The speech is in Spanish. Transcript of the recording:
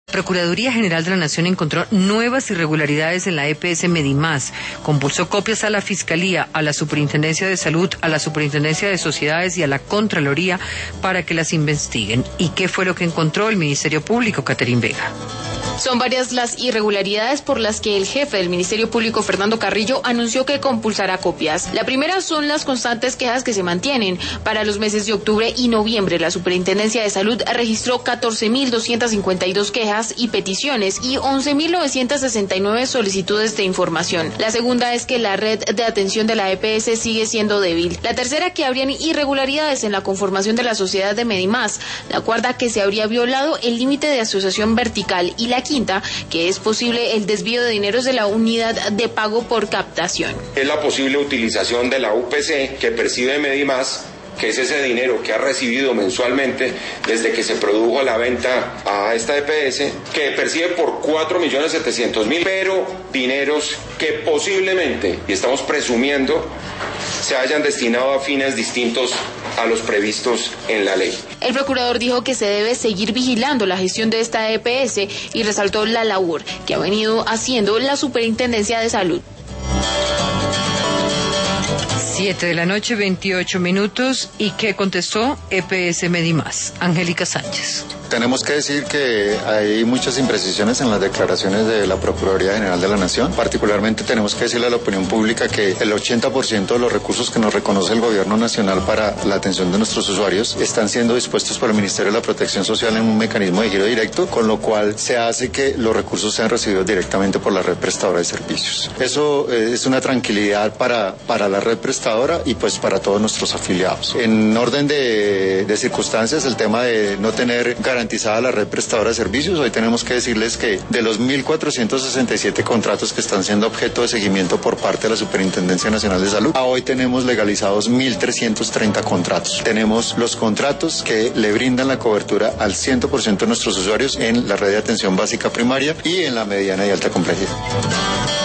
Procuraduría General de la Nación encontró nuevas irregularidades en la EPS Medimás. Compulsó copias a la Fiscalía, a la Superintendencia de Salud, a la Superintendencia de Sociedades y a la Contraloría para que las investiguen. ¿Y qué fue lo que encontró el Ministerio Público, Catherine Vega? Son varias las irregularidades por las que el jefe del Ministerio Público, Fernando Carrillo, anunció que compulsará copias. La primera son las constantes quejas que se mantienen. Para los meses de octubre y noviembre, la Superintendencia de Salud registró 14.252 quejas y peticiones y 11.969 solicitudes de información. La segunda es que la red de atención de la EPS sigue siendo débil. La tercera, que habrían irregularidades en la conformación de la sociedad de Medimás. La cuarta, que se habría violado el límite de asociación vertical. Y la quinta, que es posible el desvío de dineros de la unidad de pago por captación. Es la posible utilización de la UPC que percibe Medimás, que es ese dinero que ha recibido mensualmente desde que se produjo la venta a esta EPS, que percibe por 4.700.000, pero dineros que posiblemente, y estamos presumiendo, se hayan destinado a fines distintos a los previstos en la ley. El procurador dijo que se debe seguir vigilando la gestión de esta EPS y resaltó la labor que ha venido haciendo la Superintendencia de Salud. 7:28 p.m. ¿Y qué contestó EPS Medimás? Angélica Sánchez. Tenemos que decir que hay muchas imprecisiones en las declaraciones de la Procuraduría General de la Nación. Particularmente tenemos que decirle a la opinión pública que el 80% de los recursos que nos reconoce el Gobierno Nacional para la atención de nuestros usuarios están siendo dispuestos por el Ministerio de la Protección Social en un mecanismo de giro directo, con lo cual se hace que los recursos sean recibidos directamente por la red prestadora de servicios. Eso es una tranquilidad para la red prestadora y pues para todos nuestros afiliados. En orden de circunstancias, el tema de no tener garantizada la red prestadora de servicios, hoy tenemos que decirles que de los 1.467 contratos que están siendo objeto de seguimiento por parte de la Superintendencia Nacional de Salud, a hoy tenemos legalizados 1.330 contratos. Tenemos los contratos que le brindan la cobertura al 100% de nuestros usuarios en la red de atención básica primaria y en la mediana y alta complejidad.